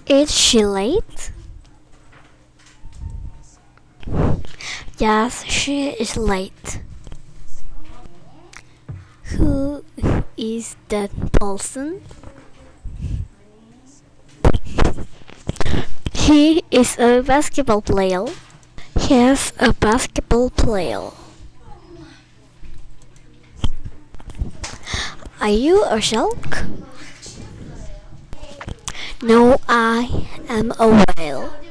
Is she late? Yes, she is late. Who is that person? He is a basketball player. Yes, a basketball player. Are you a shark? No, I am a whale.